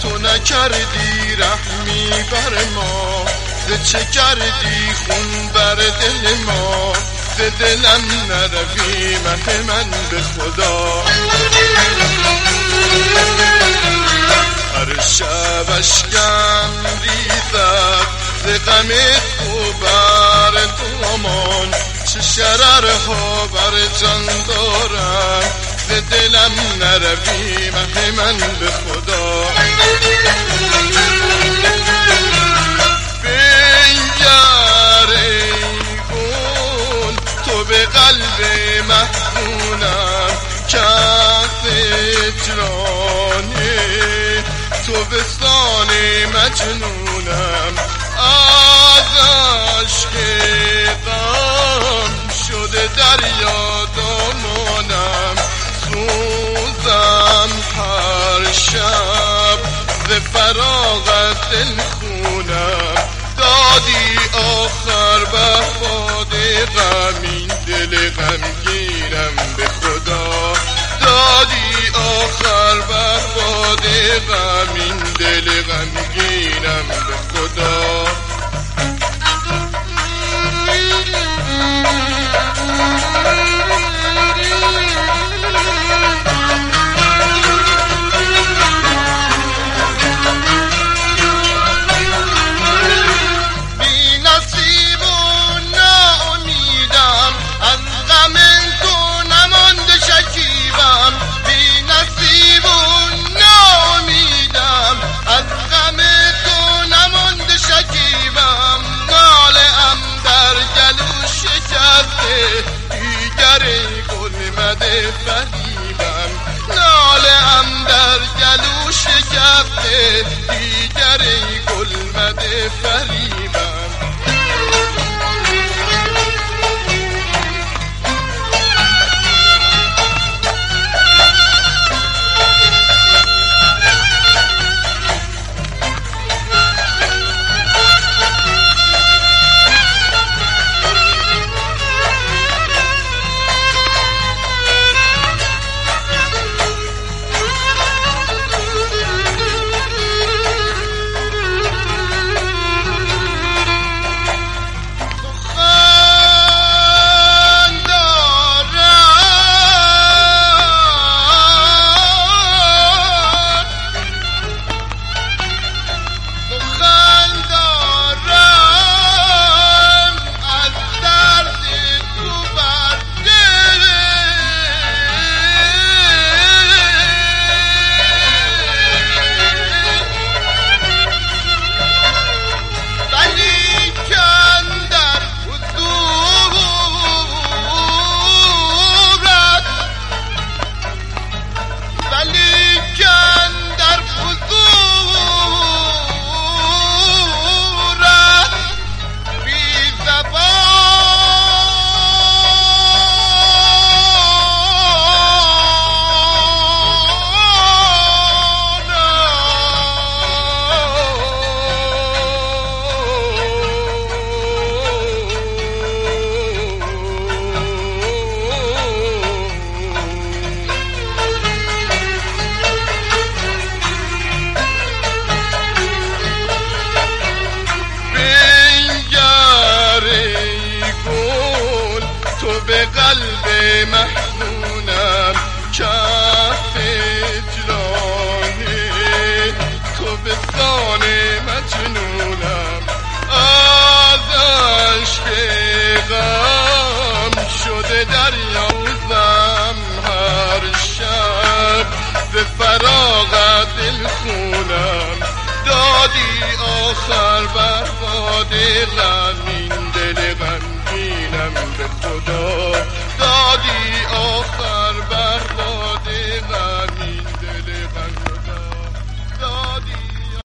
تو نکردی رحمی بر ما، چه کردی خون بر دل ما، دلم نروی مه من به خدا. هر شب اشکم ریزد ز غم تو بر دامان، چه شررها بر جان دارم، ز دلم نروی مه من به خدا. بنگر ای گل تو به قلب محزونم، کس اجرانه تو به سان مجنونم، از عشق غم شده دریا دامانم، سوزم هر شب ز فراغت دل خونم، دادی آخر بهباد غمین دل غمگینم به خدا، دادی آخر بهباد غمین دل غمگینم به خدا. دیگر گل مده فریبم، ناله ام در گلو شکفته، دیگر گل مده فریبم. به قلب محزونم، کف اجرانه تو به سان مجنونم، از عشق غم شده دریازم هر شب، به فراغت دل خونم، دادی آخر بهباد غمین دل غمگینم به